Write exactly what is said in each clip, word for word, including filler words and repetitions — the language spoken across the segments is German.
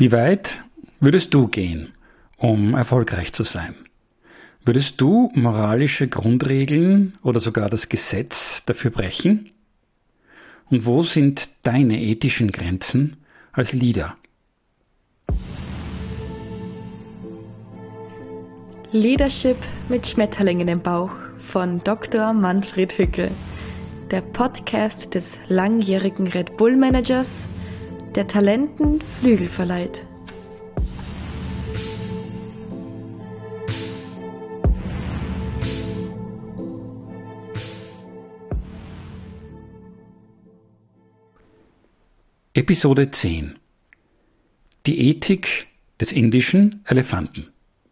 Wie weit würdest du gehen, um erfolgreich zu sein? Würdest du moralische Grundregeln oder sogar das Gesetz dafür brechen? Und wo sind deine ethischen Grenzen als Leader? Leadership mit Schmetterlingen im Bauch von Doktor Manfred Hückel, der Podcast des langjährigen Red Bull Managers, der Talenten Flügel verleiht. Episode zehn. Die Ethik des indischen Elefanten.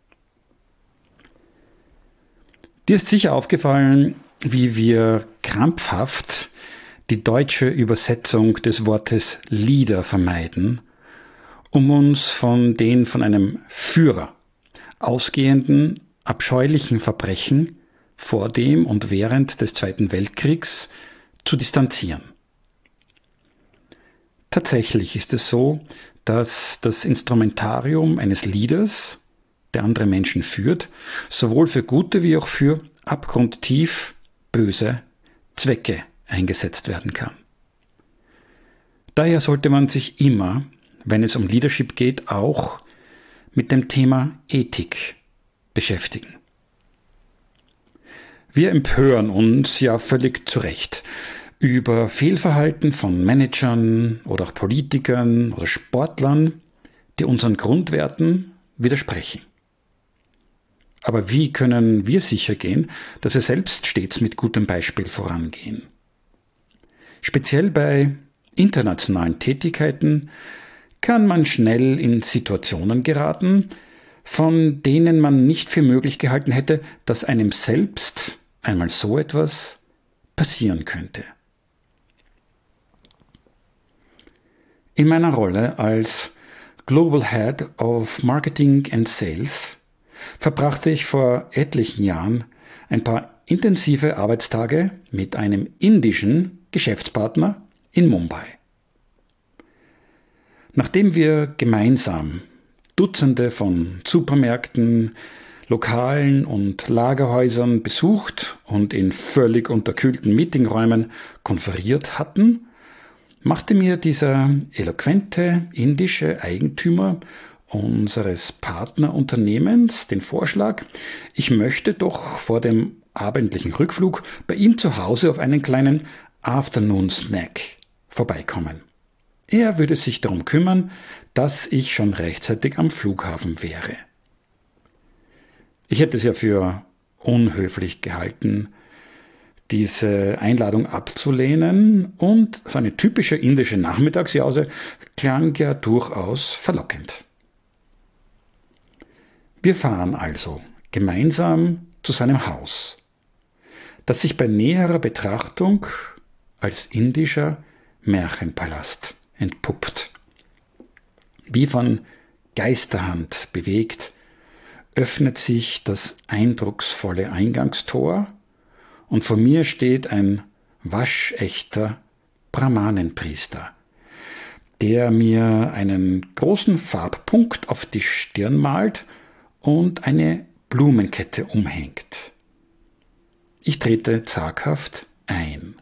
Dir ist sicher aufgefallen, wie wir krampfhaft die deutsche Übersetzung des Wortes Leader vermeiden, um uns von den von einem Führer ausgehenden, abscheulichen Verbrechen vor dem und während des Zweiten Weltkriegs zu distanzieren. Tatsächlich ist es so, dass das Instrumentarium eines Leaders, der andere Menschen führt, sowohl für gute wie auch für abgrundtief böse Zwecke eingesetzt werden kann. Daher sollte man sich immer, wenn es um Leadership geht, auch mit dem Thema Ethik beschäftigen. Wir empören uns ja völlig zu Recht über Fehlverhalten von Managern oder auch Politikern oder Sportlern, die unseren Grundwerten widersprechen. Aber wie können wir sicher gehen, dass wir selbst stets mit gutem Beispiel vorangehen? Speziell bei internationalen Tätigkeiten kann man schnell in Situationen geraten, von denen man nicht für möglich gehalten hätte, dass einem selbst einmal so etwas passieren könnte. In meiner Rolle als Global Head of Marketing and Sales verbrachte ich vor etlichen Jahren ein paar intensive Arbeitstage mit einem indischen Geschäftspartner in Mumbai. Nachdem wir gemeinsam Dutzende von Supermärkten, Lokalen und Lagerhäusern besucht und in völlig unterkühlten Meetingräumen konferiert hatten, machte mir dieser eloquente indische Eigentümer unseres Partnerunternehmens den Vorschlag, ich möchte doch vor dem abendlichen Rückflug bei ihm zu Hause auf einen kleinen Afternoon Snack vorbeikommen. Er würde sich darum kümmern, dass ich schon rechtzeitig am Flughafen wäre. Ich hätte es ja für unhöflich gehalten, diese Einladung abzulehnen, und so eine typische indische Nachmittagsjause klang ja durchaus verlockend. Wir fahren also gemeinsam zu seinem Haus, das sich bei näherer Betrachtung als indischer Märchenpalast entpuppt. Wie von Geisterhand bewegt, öffnet sich das eindrucksvolle Eingangstor und vor mir steht ein waschechter Brahmanenpriester, der mir einen großen Farbpunkt auf die Stirn malt und eine Blumenkette umhängt. Ich trete zaghaft ein.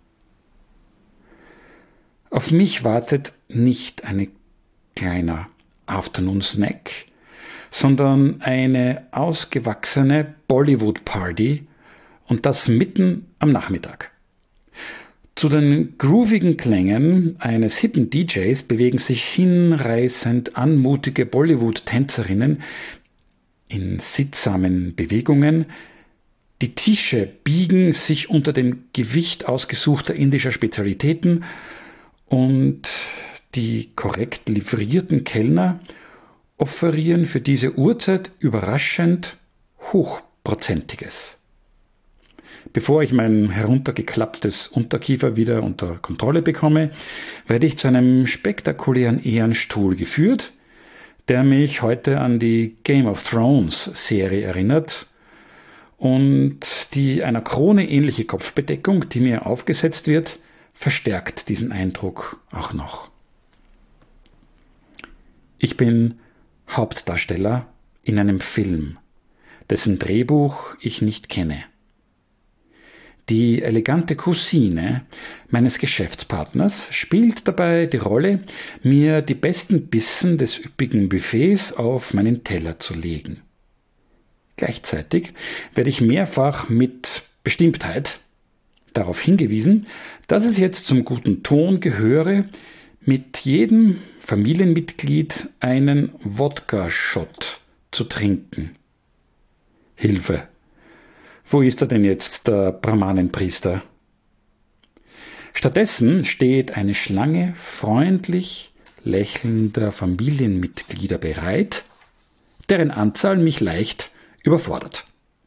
Auf mich wartet nicht ein kleiner Afternoon-Snack, sondern eine ausgewachsene Bollywood-Party, und das mitten am Nachmittag. Zu den groovigen Klängen eines hippen D Js bewegen sich hinreißend anmutige Bollywood-Tänzerinnen in sittsamen Bewegungen. Die Tische biegen sich unter dem Gewicht ausgesuchter indischer Spezialitäten und die korrekt livrierten Kellner offerieren für diese Uhrzeit überraschend Hochprozentiges. Bevor ich mein heruntergeklapptes Unterkiefer wieder unter Kontrolle bekomme, werde ich zu einem spektakulären Ehrenstuhl geführt, der mich heute an die Game of Thrones Serie erinnert, und die einer Krone ähnliche Kopfbedeckung, die mir aufgesetzt wird, verstärkt diesen Eindruck auch noch. Ich bin Hauptdarsteller in einem Film, dessen Drehbuch ich nicht kenne. Die elegante Cousine meines Geschäftspartners spielt dabei die Rolle, mir die besten Bissen des üppigen Buffets auf meinen Teller zu legen. Gleichzeitig werde ich mehrfach mit Bestimmtheit darauf hingewiesen, dass es jetzt zum guten Ton gehöre, mit jedem Familienmitglied einen Wodka-Shot zu trinken. Hilfe! Wo ist er denn jetzt, der Brahmanenpriester? Stattdessen steht eine Schlange freundlich lächelnder Familienmitglieder bereit, deren Anzahl mich leicht überfordert.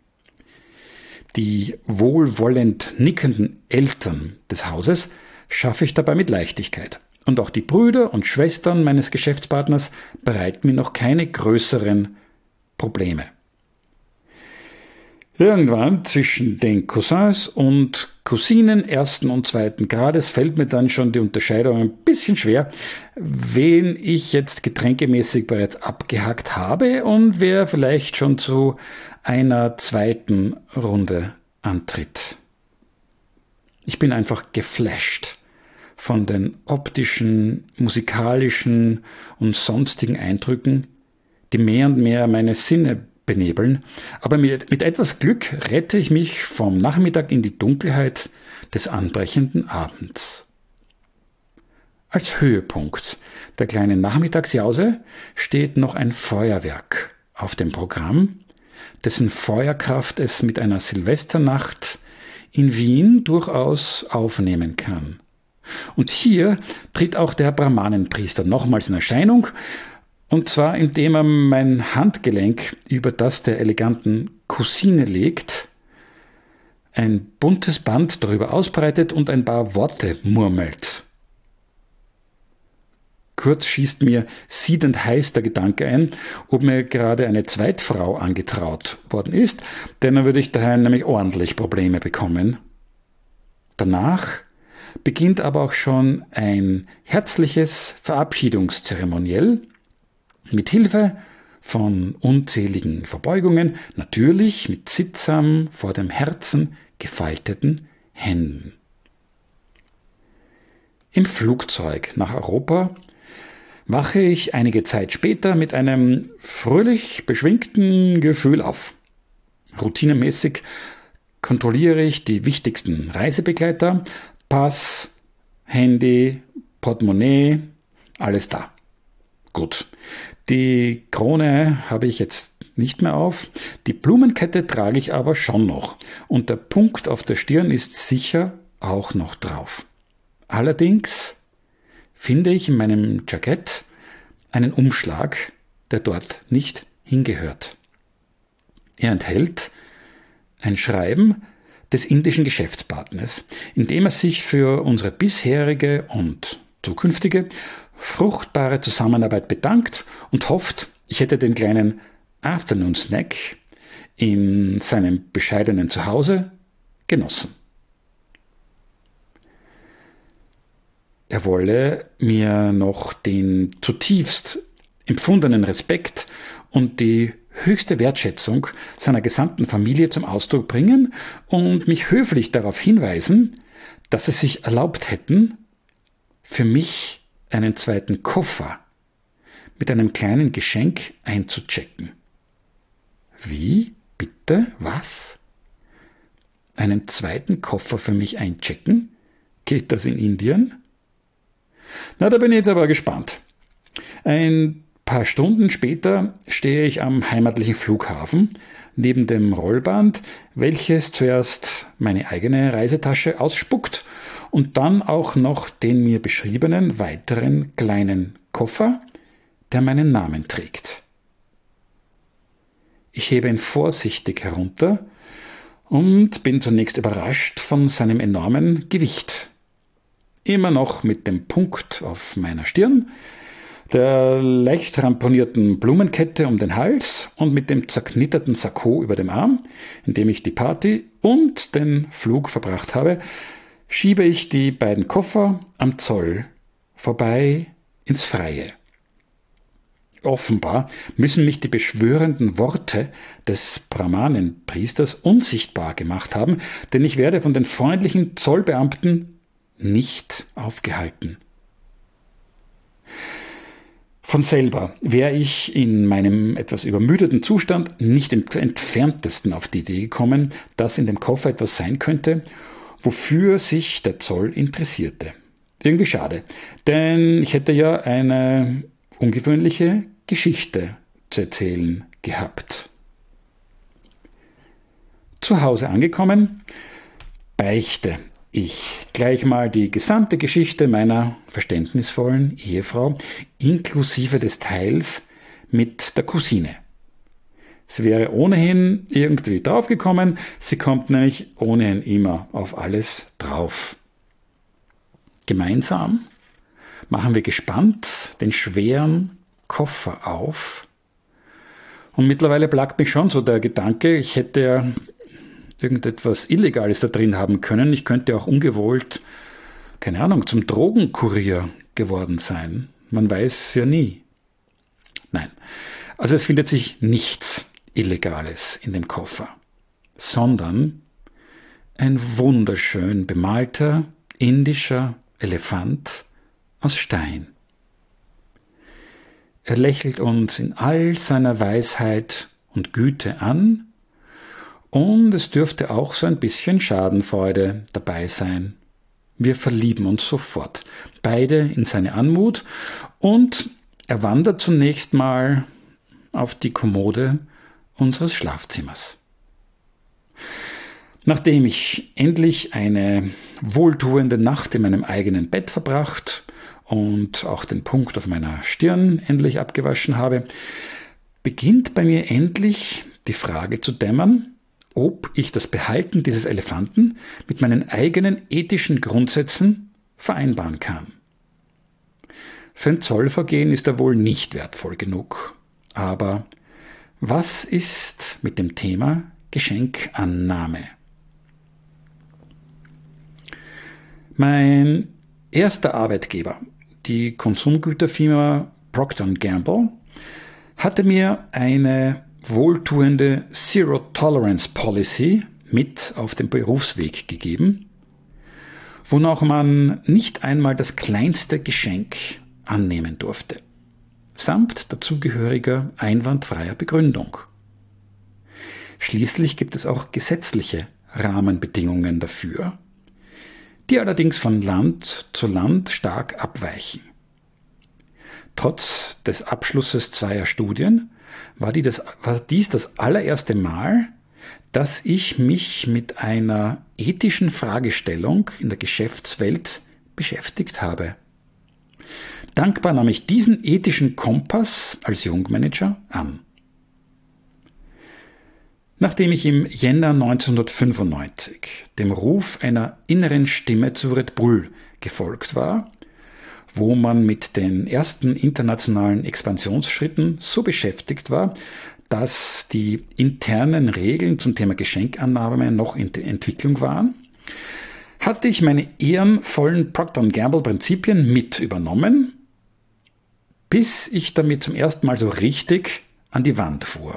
Die wohlwollend nickenden Eltern des Hauses schaffe ich dabei mit Leichtigkeit. Und auch die Brüder und Schwestern meines Geschäftspartners bereiten mir noch keine größeren Probleme. Irgendwann zwischen den Cousins und Cousinen ersten und zweiten Grades fällt mir dann schon die Unterscheidung ein bisschen schwer, wen ich jetzt getränkemäßig bereits abgehakt habe und wer vielleicht schon zu einer zweiten Runde antritt. Ich bin einfach geflasht von den optischen, musikalischen und sonstigen Eindrücken, die mehr und mehr meine Sinne benebeln, aber mit, mit etwas Glück rette ich mich vom Nachmittag in die Dunkelheit des anbrechenden Abends. Als Höhepunkt der kleinen Nachmittagsjause steht noch ein Feuerwerk auf dem Programm, dessen Feuerkraft es mit einer Silvesternacht in Wien durchaus aufnehmen kann. Und hier tritt auch der Brahmanenpriester nochmals in Erscheinung, und zwar indem er mein Handgelenk über das der eleganten Cousine legt, ein buntes Band darüber ausbreitet und ein paar Worte murmelt. Kurz schießt mir siedend heiß der Gedanke ein, ob mir gerade eine Zweitfrau angetraut worden ist, denn dann würde ich daheim nämlich ordentlich Probleme bekommen. Danach beginnt aber auch schon ein herzliches Verabschiedungszeremoniell mit Hilfe von unzähligen Verbeugungen, natürlich mit sittsam vor dem Herzen gefalteten Händen. Im Flugzeug nach Europa wache ich einige Zeit später mit einem fröhlich beschwingten Gefühl auf. Routinemäßig kontrolliere ich die wichtigsten Reisebegleiter, Pass, Handy, Portemonnaie, alles da. Gut, die Krone habe ich jetzt nicht mehr auf, die Blumenkette trage ich aber schon noch und der Punkt auf der Stirn ist sicher auch noch drauf. Allerdings finde ich in meinem Jackett einen Umschlag, der dort nicht hingehört. Er enthält ein Schreiben des indischen Geschäftspartners, in dem er sich für unsere bisherige und zukünftige fruchtbare Zusammenarbeit bedankt und hofft, ich hätte den kleinen Afternoon Snack in seinem bescheidenen Zuhause genossen. Er wolle mir noch den zutiefst empfundenen Respekt und die höchste Wertschätzung seiner gesamten Familie zum Ausdruck bringen und mich höflich darauf hinweisen, dass sie sich erlaubt hätten, für mich einen zweiten Koffer mit einem kleinen Geschenk einzuchecken. Wie? Bitte? Was? Einen zweiten Koffer für mich einchecken? Geht das in Indien? Na, da bin ich jetzt aber gespannt. Ein paar Stunden später stehe ich am heimatlichen Flughafen neben dem Rollband, welches zuerst meine eigene Reisetasche ausspuckt und dann auch noch den mir beschriebenen weiteren kleinen Koffer, der meinen Namen trägt. Ich hebe ihn vorsichtig herunter und bin zunächst überrascht von seinem enormen Gewicht. Immer noch mit dem Punkt auf meiner Stirn, der leicht ramponierten Blumenkette um den Hals und mit dem zerknitterten Sakko über dem Arm, in dem ich die Party und den Flug verbracht habe, schiebe ich die beiden Koffer am Zoll vorbei ins Freie. Offenbar müssen mich die beschwörenden Worte des Brahmanenpriesters unsichtbar gemacht haben, denn ich werde von den freundlichen Zollbeamten nicht aufgehalten. Von selber wäre ich in meinem etwas übermüdeten Zustand nicht im entferntesten auf die Idee gekommen, dass in dem Koffer etwas sein könnte, wofür sich der Zoll interessierte. Irgendwie schade, denn ich hätte ja eine ungewöhnliche Geschichte zu erzählen gehabt. Zu Hause angekommen, beichte ich gleich mal die gesamte Geschichte meiner verständnisvollen Ehefrau, inklusive des Teils mit der Cousine. Sie wäre ohnehin irgendwie draufgekommen, sie kommt nämlich ohnehin immer auf alles drauf. Gemeinsam machen wir gespannt den schweren Koffer auf und mittlerweile plagt mich schon so der Gedanke, ich hätte ja irgendetwas Illegales da drin haben können. Ich könnte auch ungewollt, keine Ahnung, zum Drogenkurier geworden sein. Man weiß ja nie. Nein, also es findet sich nichts Illegales in dem Koffer, sondern ein wunderschön bemalter indischer Elefant aus Stein. Er lächelt uns in all seiner Weisheit und Güte an, und es dürfte auch so ein bisschen Schadenfreude dabei sein. Wir verlieben uns sofort, beide in seine Anmut, und er wandert zunächst mal auf die Kommode unseres Schlafzimmers. Nachdem ich endlich eine wohltuende Nacht in meinem eigenen Bett verbracht und auch den Punkt auf meiner Stirn endlich abgewaschen habe, beginnt bei mir endlich die Frage zu dämmern, ob ich das Behalten dieses Elefanten mit meinen eigenen ethischen Grundsätzen vereinbaren kann. Für ein Zollvergehen ist er wohl nicht wertvoll genug. Aber was ist mit dem Thema Geschenkannahme? Mein erster Arbeitgeber, die Konsumgüterfirma Procter and Gamble, hatte mir eine wohltuende Zero-Tolerance-Policy mit auf den Berufsweg gegeben, wonach man nicht einmal das kleinste Geschenk annehmen durfte, samt dazugehöriger einwandfreier Begründung. Schließlich gibt es auch gesetzliche Rahmenbedingungen dafür, die allerdings von Land zu Land stark abweichen. Trotz des Abschlusses zweier Studien war, die das, war dies das allererste Mal, dass ich mich mit einer ethischen Fragestellung in der Geschäftswelt beschäftigt habe. Dankbar nahm ich diesen ethischen Kompass als Jungmanager an. Nachdem ich im Jänner neunzehnhundertfünfundneunzig dem Ruf einer inneren Stimme zu Red Bull gefolgt war, wo man mit den ersten internationalen Expansionsschritten so beschäftigt war, dass die internen Regeln zum Thema Geschenkannahme noch in der Entwicklung waren, hatte ich meine ehrenvollen Procter and Gamble Prinzipien mit übernommen, bis ich damit zum ersten Mal so richtig an die Wand fuhr.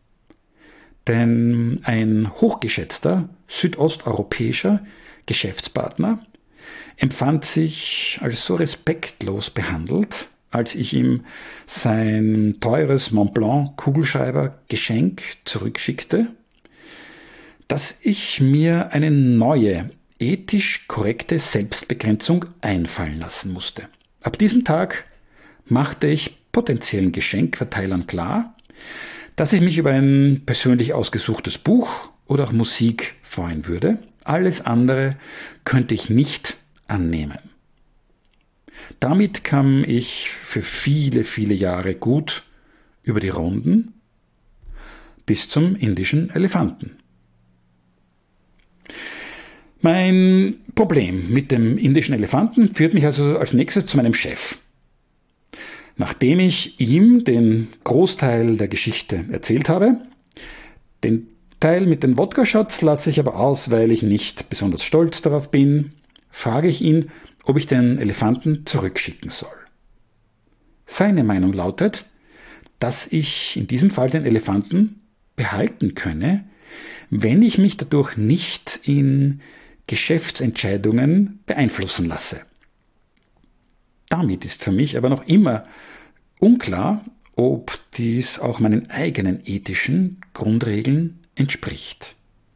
Denn ein hochgeschätzter südosteuropäischer Geschäftspartner empfand sich als so respektlos behandelt, als ich ihm sein teures Montblanc Kugelschreiber-Geschenk zurückschickte, dass ich mir eine neue, ethisch korrekte Selbstbegrenzung einfallen lassen musste. Ab diesem Tag machte ich potenziellen Geschenkverteilern klar, dass ich mich über ein persönlich ausgesuchtes Buch oder auch Musik freuen würde. Alles andere könnte ich nicht annehmen. Damit kam ich für viele, viele Jahre gut über die Runden bis zum indischen Elefanten. Mein Problem mit dem indischen Elefanten führt mich also als nächstes zu meinem Chef. Nachdem ich ihm den Großteil der Geschichte erzählt habe, den Teil mit den Wodka-Shots lasse ich aber aus, weil ich nicht besonders stolz darauf bin, frage ich ihn, ob ich den Elefanten zurückschicken soll. Seine Meinung lautet, dass ich in diesem Fall den Elefanten behalten könne, wenn ich mich dadurch nicht in Geschäftsentscheidungen beeinflussen lasse. Damit ist für mich aber noch immer unklar, ob dies auch meinen eigenen ethischen Grundregeln entspricht.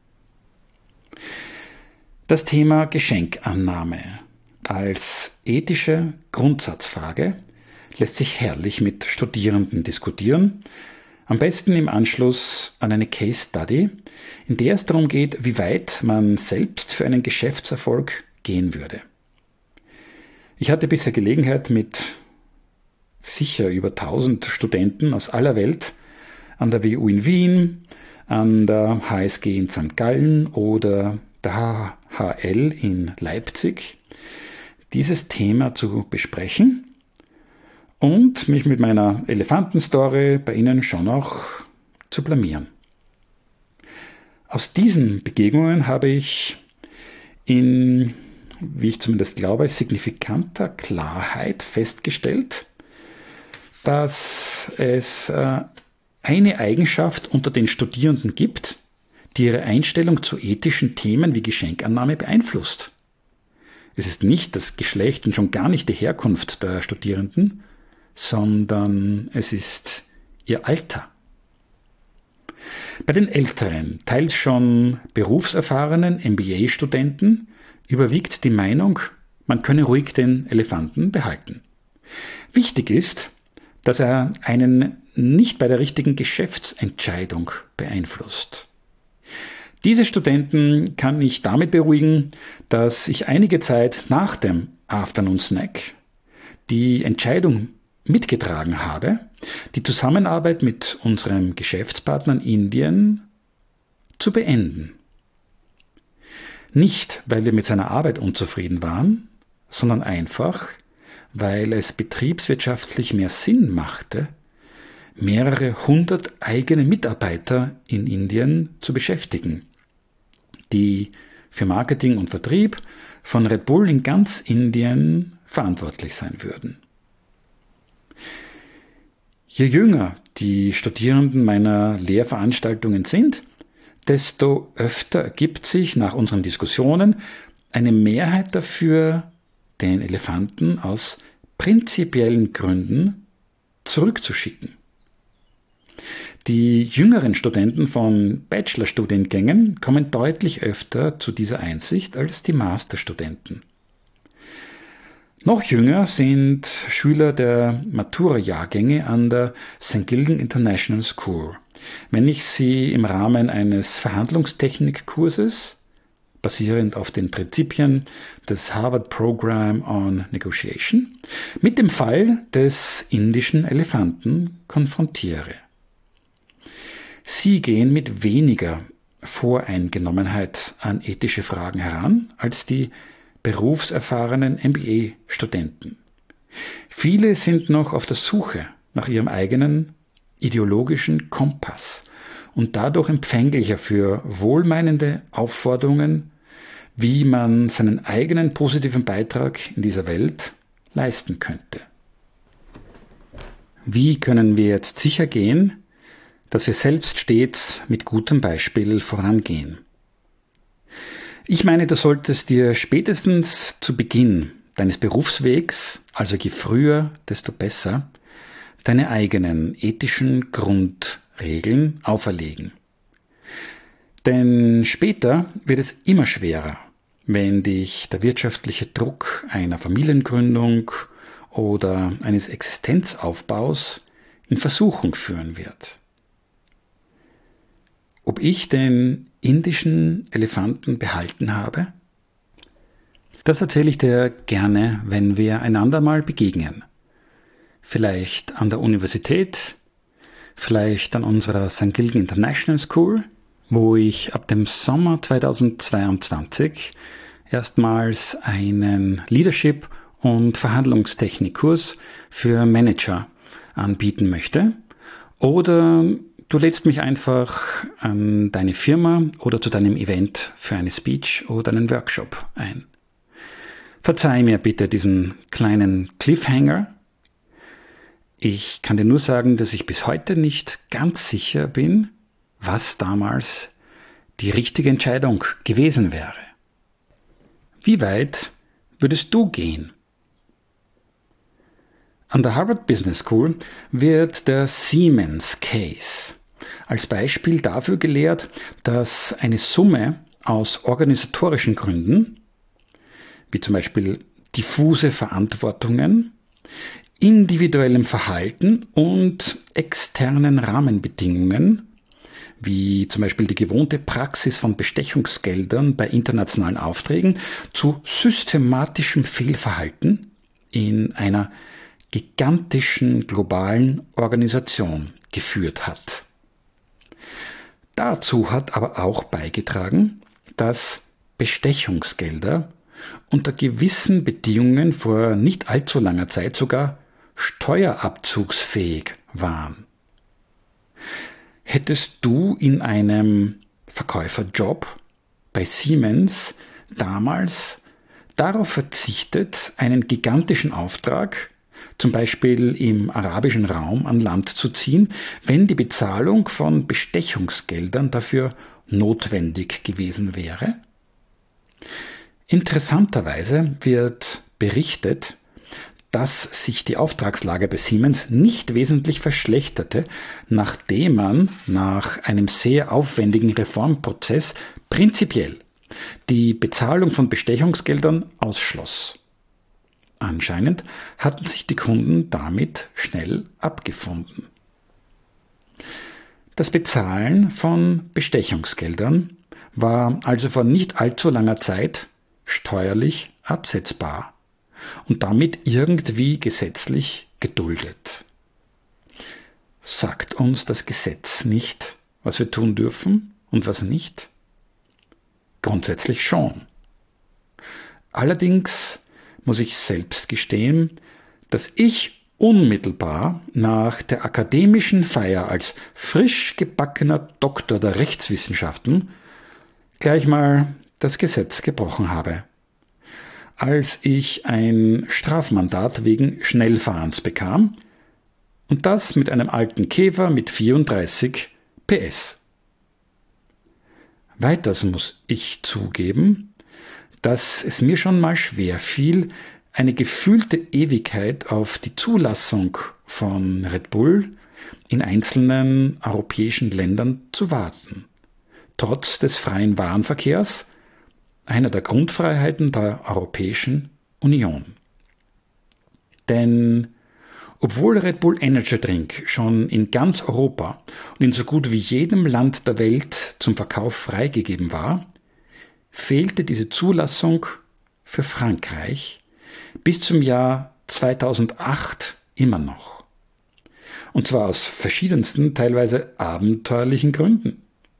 Das Thema Geschenkannahme als ethische Grundsatzfrage lässt sich herrlich mit Studierenden diskutieren, am besten im Anschluss an eine Case Study, in der es darum geht, wie weit man selbst für einen Geschäftserfolg gehen würde. Ich hatte bisher Gelegenheit, mit sicher über tausend Studenten aus aller Welt an der W U in Wien, an der H S G in Sankt Gallen oder der H H L in Leipzig dieses Thema zu besprechen und mich mit meiner Elefantenstory bei Ihnen schon auch zu blamieren. Aus diesen Begegnungen habe ich in, wie ich zumindest glaube, signifikanter Klarheit festgestellt, dass es eine Eigenschaft unter den Studierenden gibt, die ihre Einstellung zu ethischen Themen wie Geschenkannahme beeinflusst. Es ist nicht das Geschlecht und schon gar nicht die Herkunft der Studierenden, sondern es ist ihr Alter. Bei den älteren, teils schon berufserfahrenen M B A-Studenten überwiegt die Meinung, man könne ruhig den Elefanten behalten. Wichtig ist, dass er einen nicht bei der richtigen Geschäftsentscheidung beeinflusst. Diese Studenten kann ich damit beruhigen, dass ich einige Zeit nach dem Afternoon Snack die Entscheidung mitgetragen habe, die Zusammenarbeit mit unserem Geschäftspartner in Indien zu beenden. Nicht, weil wir mit seiner Arbeit unzufrieden waren, sondern einfach, weil es betriebswirtschaftlich mehr Sinn machte, mehrere hundert eigene Mitarbeiter in Indien zu beschäftigen, die für Marketing und Vertrieb von Red Bull in ganz Indien verantwortlich sein würden. Je jünger die Studierenden meiner Lehrveranstaltungen sind, desto öfter ergibt sich nach unseren Diskussionen eine Mehrheit dafür, den Elefanten aus prinzipiellen Gründen zurückzuschicken. Die jüngeren Studenten von Bachelorstudiengängen kommen deutlich öfter zu dieser Einsicht als die Masterstudenten. Noch jünger sind Schüler der Matura-Jahrgänge an der Sankt Gilgen International School. Wenn ich sie im Rahmen eines Verhandlungstechnikkurses, basierend auf den Prinzipien des Harvard Program on Negotiation, mit dem Fall des indischen Elefanten konfrontiere. Sie gehen mit weniger Voreingenommenheit an ethische Fragen heran als die berufserfahrenen M B A-Studenten. Viele sind noch auf der Suche nach ihrem eigenen ideologischen Kompass und dadurch empfänglicher für wohlmeinende Aufforderungen, wie man seinen eigenen positiven Beitrag in dieser Welt leisten könnte. Wie können wir jetzt sicher gehen, dass wir selbst stets mit gutem Beispiel vorangehen? Ich meine, du solltest dir spätestens zu Beginn deines Berufswegs, also je früher, desto besser, deine eigenen ethischen Grundregeln auferlegen. Denn später wird es immer schwerer, wenn dich der wirtschaftliche Druck einer Familiengründung oder eines Existenzaufbaus in Versuchung führen wird. Ob ich den indischen Elefanten behalten habe? Das erzähle ich dir gerne, wenn wir einander mal begegnen. Vielleicht an der Universität, vielleicht an unserer Sankt Gilgen International School, wo ich ab dem Sommer zweitausendzweiundzwanzig erstmals einen Leadership- und Verhandlungstechnikkurs für Manager anbieten möchte. Oder du lädst mich einfach an deine Firma oder zu deinem Event für eine Speech oder einen Workshop ein. Verzeih mir bitte diesen kleinen Cliffhanger. Ich kann dir nur sagen, dass ich bis heute nicht ganz sicher bin, was damals die richtige Entscheidung gewesen wäre. Wie weit würdest du gehen? An der Harvard Business School wird der Siemens Case als Beispiel dafür gelehrt, dass eine Summe aus organisatorischen Gründen, wie zum Beispiel diffuse Verantwortungen, individuellem Verhalten und externen Rahmenbedingungen, wie zum Beispiel die gewohnte Praxis von Bestechungsgeldern bei internationalen Aufträgen, zu systematischem Fehlverhalten in einer gigantischen globalen Organisation geführt hat. Dazu hat aber auch beigetragen, dass Bestechungsgelder unter gewissen Bedingungen vor nicht allzu langer Zeit sogar steuerabzugsfähig waren. Hättest du in einem Verkäuferjob bei Siemens damals darauf verzichtet, einen gigantischen Auftrag, zum Beispiel im arabischen Raum, an Land zu ziehen, wenn die Bezahlung von Bestechungsgeldern dafür notwendig gewesen wäre? Interessanterweise wird berichtet, dass sich die Auftragslage bei Siemens nicht wesentlich verschlechterte, nachdem man nach einem sehr aufwendigen Reformprozess prinzipiell die Bezahlung von Bestechungsgeldern ausschloss. Anscheinend hatten sich die Kunden damit schnell abgefunden. Das Bezahlen von Bestechungsgeldern war also vor nicht allzu langer Zeit steuerlich absetzbar und damit irgendwie gesetzlich geduldet. Sagt uns das Gesetz nicht, was wir tun dürfen und was nicht? Grundsätzlich schon. Allerdings muss ich selbst gestehen, dass ich unmittelbar nach der akademischen Feier als frisch gebackener Doktor der Rechtswissenschaften gleich mal das Gesetz gebrochen habe, als ich ein Strafmandat wegen Schnellfahrens bekam, und das mit einem alten Käfer mit vierunddreißig P S. Weiters muss ich zugeben, dass es mir schon mal schwer fiel, eine gefühlte Ewigkeit auf die Zulassung von Red Bull in einzelnen europäischen Ländern zu warten, trotz des freien Warenverkehrs, einer der Grundfreiheiten der Europäischen Union. Denn obwohl Red Bull Energy Drink schon in ganz Europa und in so gut wie jedem Land der Welt zum Verkauf freigegeben war, fehlte diese Zulassung für Frankreich bis zum Jahr zweitausendacht immer noch. Und zwar aus verschiedensten, teilweise abenteuerlichen Gründen.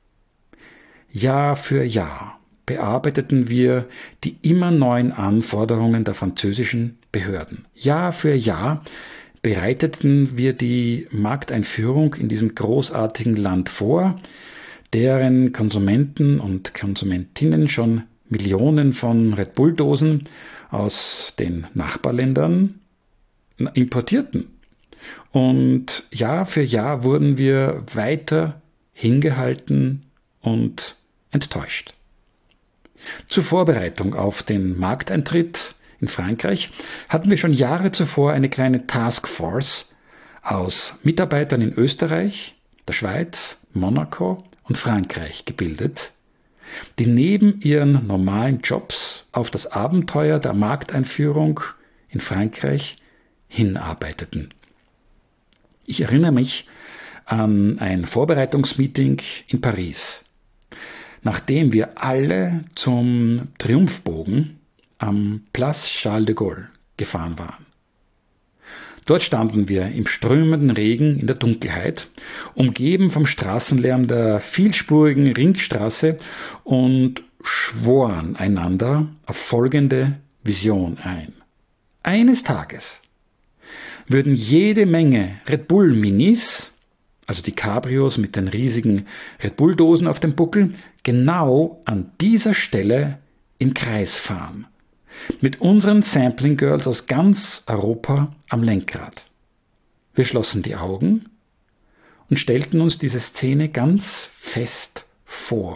Jahr für Jahr bearbeiteten wir die immer neuen Anforderungen der französischen Behörden. Jahr für Jahr bereiteten wir die Markteinführung in diesem großartigen Land vor, deren Konsumenten und Konsumentinnen schon Millionen von Red Bull-Dosen aus den Nachbarländern importierten. Und Jahr für Jahr wurden wir weiter hingehalten und enttäuscht. Zur Vorbereitung auf den Markteintritt in Frankreich hatten wir schon Jahre zuvor eine kleine Taskforce aus Mitarbeitern in Österreich, der Schweiz, Monaco und Frankreich gebildet, die neben ihren normalen Jobs auf das Abenteuer der Markteinführung in Frankreich hinarbeiteten. Ich erinnere mich an ein Vorbereitungsmeeting in Paris, nachdem wir alle zum Triumphbogen am Place Charles de Gaulle gefahren waren. Dort standen wir im strömenden Regen in der Dunkelheit, umgeben vom Straßenlärm der vielspurigen Ringstraße und schworen einander auf folgende Vision ein. Eines Tages würden jede Menge Red Bull Minis, also die Cabrios mit den riesigen Red Bull Dosen auf dem Buckel, genau an dieser Stelle im Kreis fahren. Mit unseren Sampling Girls aus ganz Europa am Lenkrad. Wir schlossen die Augen und stellten uns diese Szene ganz fest vor,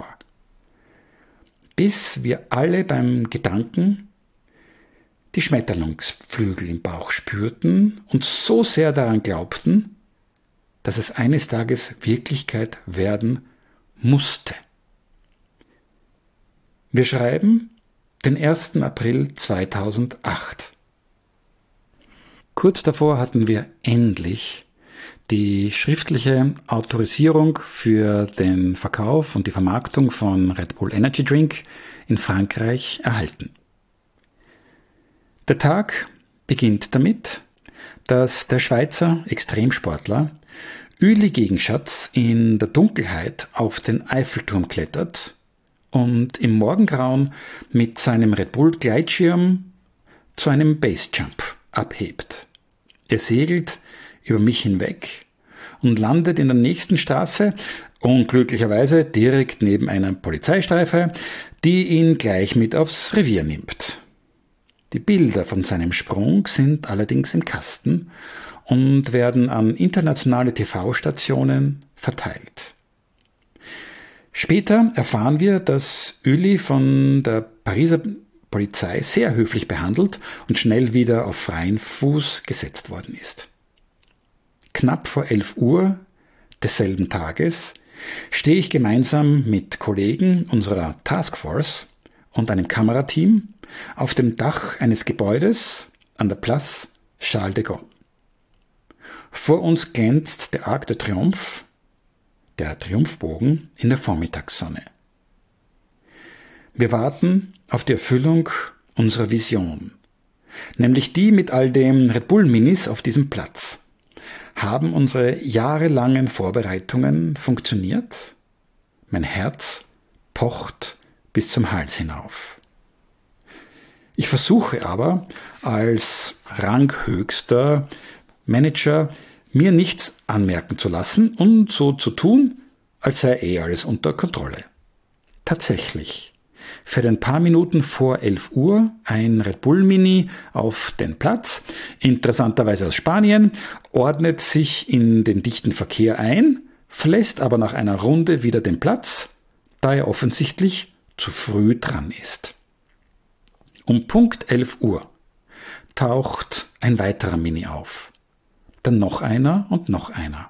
bis wir alle beim Gedanken die Schmetterlingsflügel im Bauch spürten und so sehr daran glaubten, dass es eines Tages Wirklichkeit werden musste. Wir schreiben den ersten April zweitausendacht. Kurz davor hatten wir endlich die schriftliche Autorisierung für den Verkauf und die Vermarktung von Red Bull Energy Drink in Frankreich erhalten. Der Tag beginnt damit, dass der Schweizer Extremsportler Ueli Gegenschatz in der Dunkelheit auf den Eiffelturm klettert und im Morgengrauen mit seinem Red Bull Gleitschirm zu einem Basejump abhebt. Er segelt über mich hinweg und landet in der nächsten Straße, unglücklicherweise direkt neben einer Polizeistreife, die ihn gleich mit aufs Revier nimmt. Die Bilder von seinem Sprung sind allerdings im Kasten und werden an internationale T V-Stationen verteilt. Später erfahren wir, dass Ueli von der Pariser Polizei sehr höflich behandelt und schnell wieder auf freien Fuß gesetzt worden ist. Knapp vor elf Uhr desselben Tages stehe ich gemeinsam mit Kollegen unserer Taskforce und einem Kamerateam auf dem Dach eines Gebäudes an der Place Charles de Gaulle. Vor uns glänzt der Arc de Triomphe, der Triumphbogen in der Vormittagssonne. Wir warten auf die Erfüllung unserer Vision, nämlich die mit all den Red Bull Minis auf diesem Platz. Haben unsere jahrelangen Vorbereitungen funktioniert? Mein Herz pocht bis zum Hals hinauf. Ich versuche aber als ranghöchster Manager mir nichts anmerken zu lassen und so zu tun, als sei eh alles unter Kontrolle. Tatsächlich fährt ein paar Minuten vor elf Uhr ein Red Bull Mini auf den Platz, interessanterweise aus Spanien, ordnet sich in den dichten Verkehr ein, verlässt aber nach einer Runde wieder den Platz, da er offensichtlich zu früh dran ist. Um Punkt elf Uhr taucht ein weiterer Mini auf, dann noch einer und noch einer.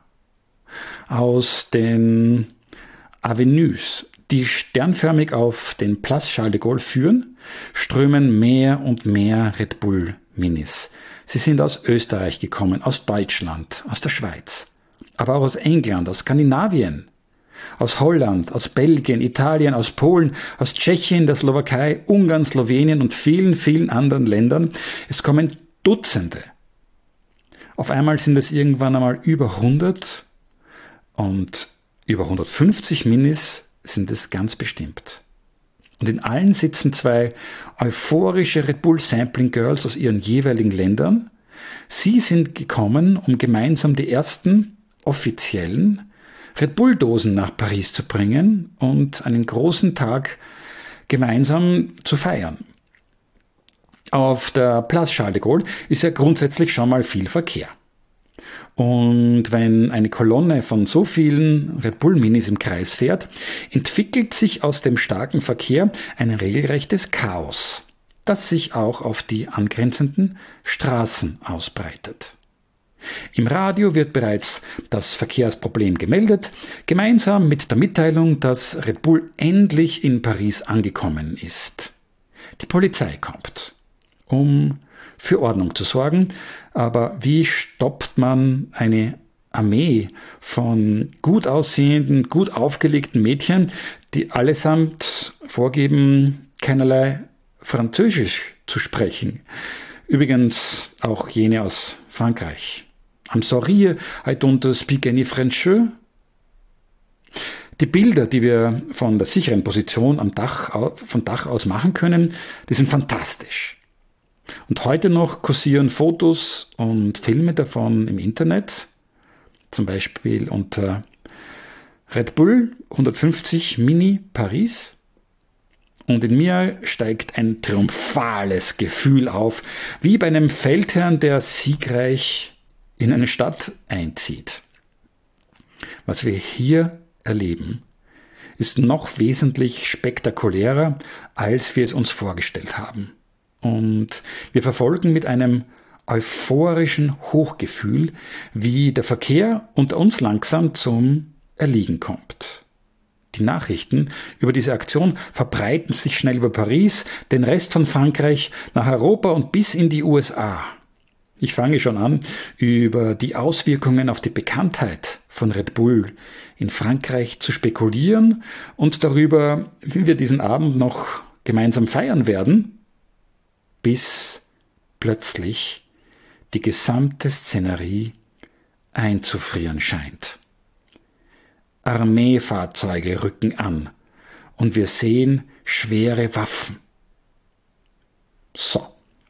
Aus den Avenues, die sternförmig auf den Place Charles de Gaulle führen, strömen mehr und mehr Red Bull Minis. Sie sind aus Österreich gekommen, aus Deutschland, aus der Schweiz, aber auch aus England, aus Skandinavien, aus Holland, aus Belgien, Italien, aus Polen, aus Tschechien, der Slowakei, Ungarn, Slowenien und vielen, vielen anderen Ländern. Es kommen Dutzende. Auf einmal sind es irgendwann einmal über hundert und über hundertfünfzig Minis sind es ganz bestimmt. Und in allen sitzen zwei euphorische Red Bull Sampling Girls aus ihren jeweiligen Ländern. Sie sind gekommen, um gemeinsam die ersten offiziellen Red Bull Dosen nach Paris zu bringen und einen großen Tag gemeinsam zu feiern. Auf der Place Charles de Gaulle ist ja grundsätzlich schon mal viel Verkehr. Und wenn eine Kolonne von so vielen Red Bull Minis im Kreis fährt, entwickelt sich aus dem starken Verkehr ein regelrechtes Chaos, das sich auch auf die angrenzenden Straßen ausbreitet. Im Radio wird bereits das Verkehrsproblem gemeldet, gemeinsam mit der Mitteilung, dass Red Bull endlich in Paris angekommen ist. Die Polizei kommt, um für Ordnung zu sorgen, aber wie stoppt man eine Armee von gut aussehenden, gut aufgelegten Mädchen, die allesamt vorgeben, keinerlei Französisch zu sprechen? Übrigens auch jene aus Frankreich. I'm sorry, I don't speak any French. Die Bilder, die wir von der sicheren Position am Dach, vom Dach aus machen können, die sind fantastisch. Und heute noch kursieren Fotos und Filme davon im Internet, zum Beispiel unter Red Bull hundertfünfzig Mini Paris. Und in mir steigt ein triumphales Gefühl auf, wie bei einem Feldherrn, der siegreich in eine Stadt einzieht. Was wir hier erleben, ist noch wesentlich spektakulärer, als wir es uns vorgestellt haben. Und wir verfolgen mit einem euphorischen Hochgefühl, wie der Verkehr unter uns langsam zum Erliegen kommt. Die Nachrichten über diese Aktion verbreiten sich schnell über Paris, den Rest von Frankreich, nach Europa und bis in die U S A. Ich fange schon an, über die Auswirkungen auf die Bekanntheit von Red Bull in Frankreich zu spekulieren und darüber, wie wir diesen Abend noch gemeinsam feiern werden, bis plötzlich die gesamte Szenerie einzufrieren scheint. Armeefahrzeuge rücken an und wir sehen schwere Waffen. So.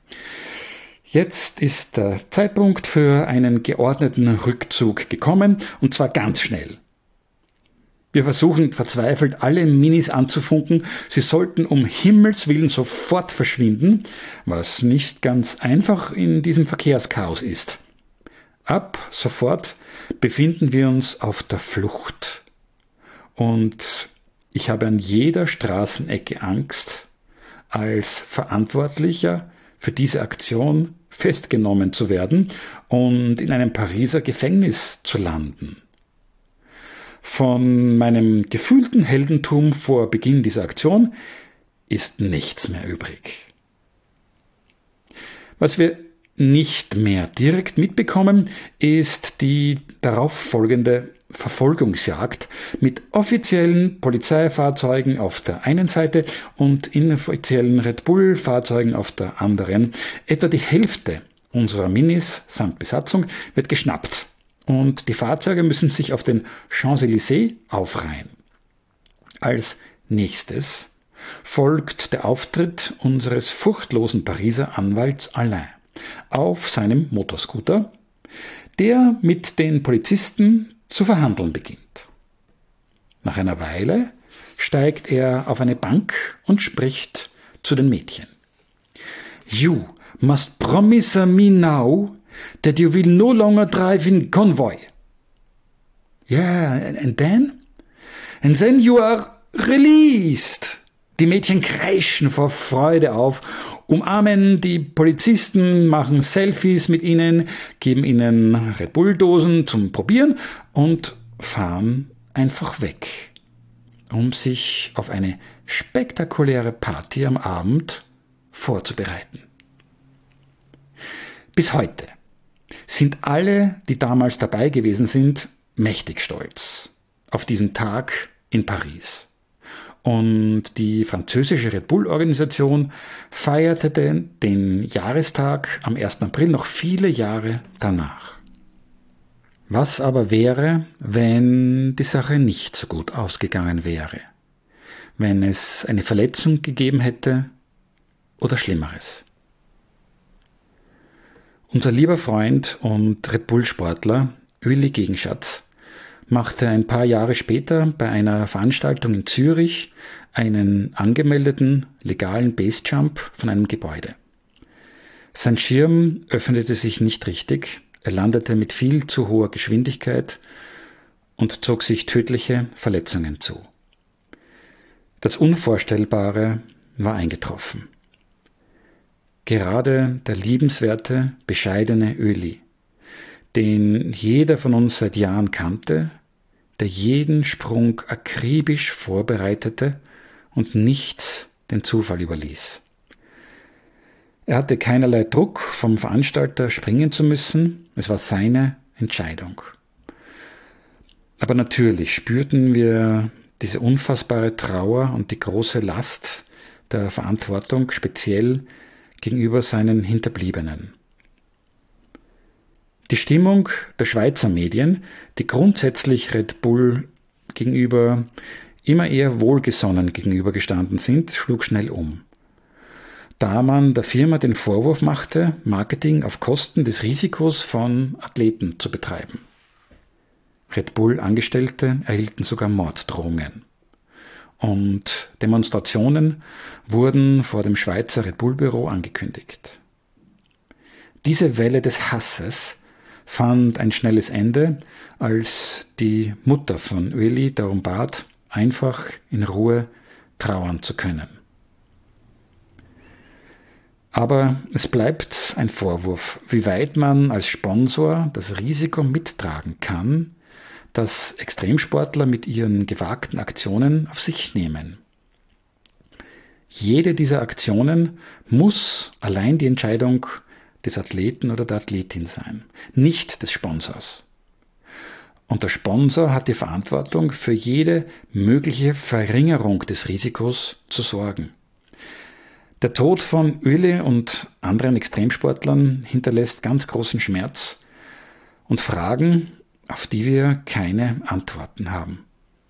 Jetzt ist der Zeitpunkt für einen geordneten Rückzug gekommen, und zwar ganz schnell. Wir versuchen verzweifelt, alle Minis anzufunken. Sie sollten um Himmels Willen sofort verschwinden, was nicht ganz einfach in diesem Verkehrschaos ist. Ab sofort befinden wir uns auf der Flucht. Und ich habe an jeder Straßenecke Angst, als Verantwortlicher für diese Aktion festgenommen zu werden und in einem Pariser Gefängnis zu landen. Von meinem gefühlten Heldentum vor Beginn dieser Aktion ist nichts mehr übrig. Was wir nicht mehr direkt mitbekommen, ist die darauf folgende Verfolgungsjagd mit offiziellen Polizeifahrzeugen auf der einen Seite und inoffiziellen Red Bull-Fahrzeugen auf der anderen. Etwa die Hälfte unserer Minis samt Besatzung wird geschnappt und die Fahrzeuge müssen sich auf den Champs-Élysées aufreihen. Als nächstes folgt der Auftritt unseres furchtlosen Pariser Anwalts Alain auf seinem Motorscooter, der mit den Polizisten zu verhandeln beginnt. Nach einer Weile steigt er auf eine Bank und spricht zu den Mädchen. You must promise me now that you will no longer drive in convoy. Yeah, and then? And then you are released. Die Mädchen kreischen vor Freude auf, umarmen die Polizisten, machen Selfies mit ihnen, geben ihnen Red Bull-Dosen zum Probieren und fahren einfach weg, um sich auf eine spektakuläre Party am Abend vorzubereiten. Bis heute sind alle, die damals dabei gewesen sind, mächtig stolz auf diesen Tag in Paris. Und die französische Red Bull-Organisation feierte den, den Jahrestag am ersten April noch viele Jahre danach. Was aber wäre, wenn die Sache nicht so gut ausgegangen wäre? Wenn es eine Verletzung gegeben hätte oder Schlimmeres? Unser lieber Freund und Red Bull-Sportler Ueli Gegenschatz machte ein paar Jahre später bei einer Veranstaltung in Zürich einen angemeldeten, legalen Basejump von einem Gebäude. Sein Schirm öffnete sich nicht richtig, er landete mit viel zu hoher Geschwindigkeit und zog sich tödliche Verletzungen zu. Das Unvorstellbare war eingetroffen. Gerade der liebenswerte, bescheidene Ueli, den jeder von uns seit Jahren kannte, der jeden Sprung akribisch vorbereitete und nichts dem Zufall überließ. Er hatte keinerlei Druck vom Veranstalter springen zu müssen, es war seine Entscheidung. Aber natürlich spürten wir diese unfassbare Trauer und die große Last der Verantwortung, speziell gegenüber seinen Hinterbliebenen. Die Stimmung der Schweizer Medien, die grundsätzlich Red Bull gegenüber immer eher wohlgesonnen gegenübergestanden sind, schlug schnell um. Da man der Firma den Vorwurf machte, Marketing auf Kosten des Risikos von Athleten zu betreiben. Red Bull-Angestellte erhielten sogar Morddrohungen. Und Demonstrationen wurden vor dem Schweizer Red Bull-Büro angekündigt. Diese Welle des Hasses fand ein schnelles Ende, als die Mutter von Ueli darum bat, einfach in Ruhe trauern zu können. Aber es bleibt ein Vorwurf, wie weit man als Sponsor das Risiko mittragen kann, das Extremsportler mit ihren gewagten Aktionen auf sich nehmen. Jede dieser Aktionen muss allein die Entscheidung des Athleten oder der Athletin sein, nicht des Sponsors. Und der Sponsor hat die Verantwortung, für jede mögliche Verringerung des Risikos zu sorgen. Der Tod von Ueli und anderen Extremsportlern hinterlässt ganz großen Schmerz und Fragen, auf die wir keine Antworten haben.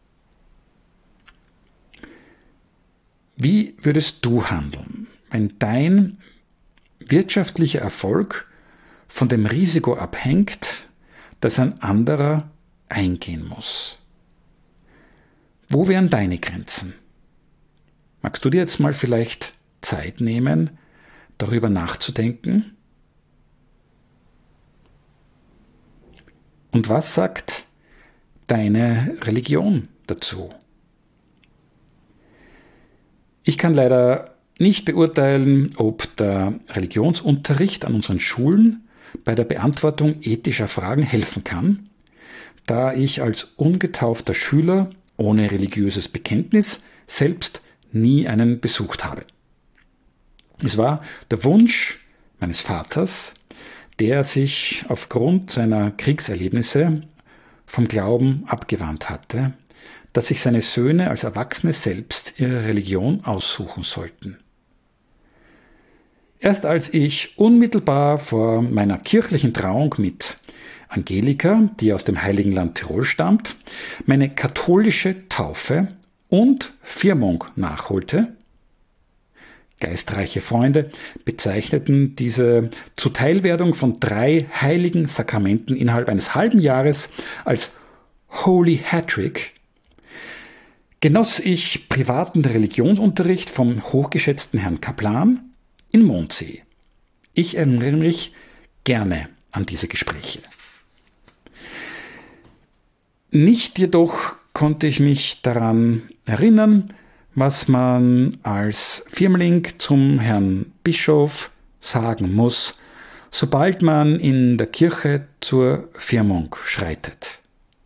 Wie würdest du handeln, wenn dein wirtschaftlicher Erfolg von dem Risiko abhängt, das ein anderer eingehen muss? Wo wären deine Grenzen? Magst du dir jetzt mal vielleicht Zeit nehmen, darüber nachzudenken? Und was sagt deine Religion dazu? Ich kann leider nicht beurteilen, ob der Religionsunterricht an unseren Schulen bei der Beantwortung ethischer Fragen helfen kann, da ich als ungetaufter Schüler ohne religiöses Bekenntnis selbst nie einen besucht habe. Es war der Wunsch meines Vaters, der sich aufgrund seiner Kriegserlebnisse vom Glauben abgewandt hatte, dass sich seine Söhne als Erwachsene selbst ihre Religion aussuchen sollten. Erst als ich unmittelbar vor meiner kirchlichen Trauung mit Angelika, die aus dem Heiligen Land Tirol stammt, meine katholische Taufe und Firmung nachholte. Geistreiche Freunde bezeichneten diese Zuteilwerdung von drei heiligen Sakramenten innerhalb eines halben Jahres als Holy Hattrick. Genoss ich privaten Religionsunterricht vom hochgeschätzten Herrn Kaplan in Mondsee. Ich erinnere mich gerne an diese Gespräche. Nicht jedoch konnte ich mich daran erinnern, was man als Firmling zum Herrn Bischof sagen muss, sobald man in der Kirche zur Firmung schreitet.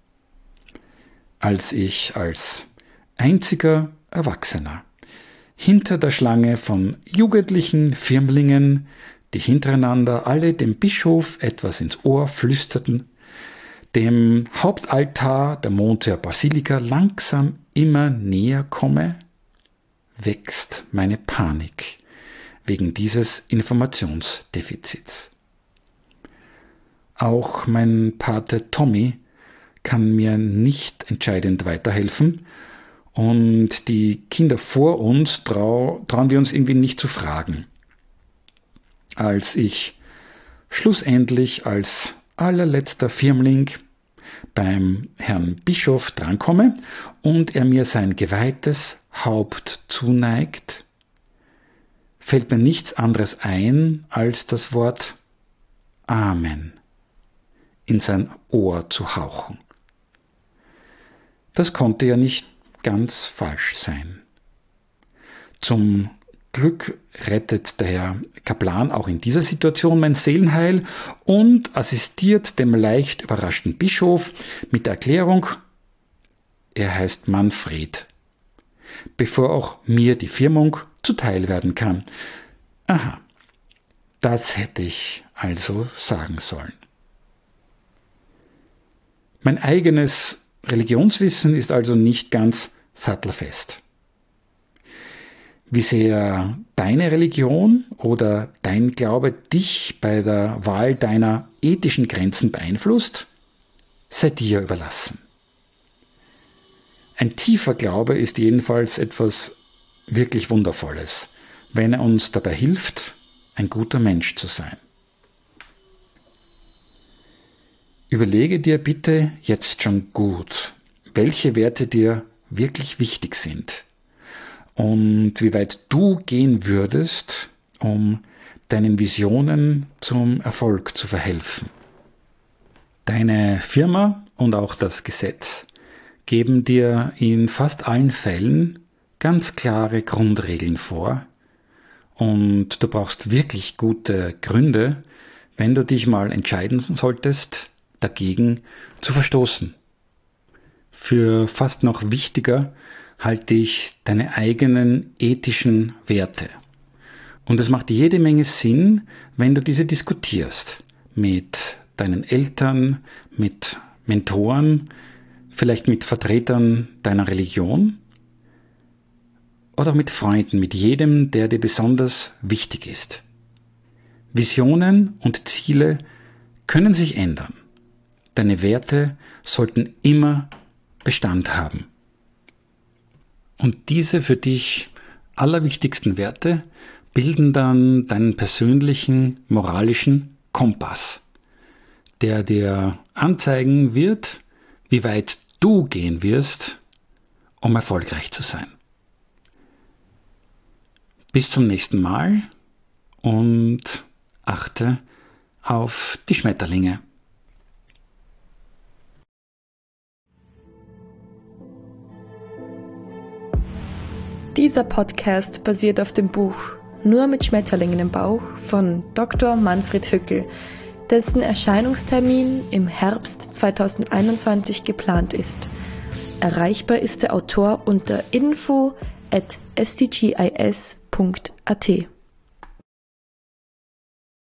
Als ich als einziger Erwachsener hinter der Schlange von jugendlichen Firmlingen, die hintereinander alle dem Bischof etwas ins Ohr flüsterten, dem Hauptaltar der Mondseer Basilika langsam immer näher komme, wächst meine Panik wegen dieses Informationsdefizits. Auch mein Pate Tommy kann mir nicht entscheidend weiterhelfen und die Kinder vor uns trau, trauen wir uns irgendwie nicht zu fragen. Als ich schlussendlich als allerletzter Firmling beim Herrn Bischof drankomme und er mir sein geweihtes Haupt zuneigt, fällt mir nichts anderes ein, als das Wort Amen in sein Ohr zu hauchen. Das konnte ja nicht ganz falsch sein. Zum Glück rettet der Herr Kaplan auch in dieser Situation mein Seelenheil und assistiert dem leicht überraschten Bischof mit der Erklärung, er heißt Manfred, bevor auch mir die Firmung zuteil werden kann. Aha, das hätte ich also sagen sollen. Mein eigenes Religionswissen ist also nicht ganz sattelfest. Wie sehr deine Religion oder dein Glaube dich bei der Wahl deiner ethischen Grenzen beeinflusst, sei dir überlassen. Ein tiefer Glaube ist jedenfalls etwas wirklich Wundervolles, wenn er uns dabei hilft, ein guter Mensch zu sein. Überlege dir bitte jetzt schon gut, welche Werte dir wirklich wichtig sind und wie weit du gehen würdest, um deinen Visionen zum Erfolg zu verhelfen. Deine Firma und auch das Gesetz geben dir in fast allen Fällen ganz klare Grundregeln vor und du brauchst wirklich gute Gründe, wenn du dich mal entscheiden solltest, dagegen zu verstoßen. Für fast noch wichtiger halte ich deine eigenen ethischen Werte. Und es macht jede Menge Sinn, wenn du diese diskutierst mit deinen Eltern, mit Mentoren, vielleicht mit Vertretern deiner Religion oder mit Freunden, mit jedem, der dir besonders wichtig ist. Visionen und Ziele können sich ändern. Deine Werte sollten immer Bestand haben. Und diese für dich allerwichtigsten Werte bilden dann deinen persönlichen moralischen Kompass, der dir anzeigen wird, wie weit du gehen wirst, um erfolgreich zu sein. Bis zum nächsten Mal und achte auf die Schmetterlinge. Dieser Podcast basiert auf dem Buch Nur mit Schmetterlingen im Bauch von Doktor Manfred Hückel, dessen Erscheinungstermin im Herbst zweitausendeinundzwanzig geplant ist. Erreichbar ist der Autor unter info at s d g i s punkt a t.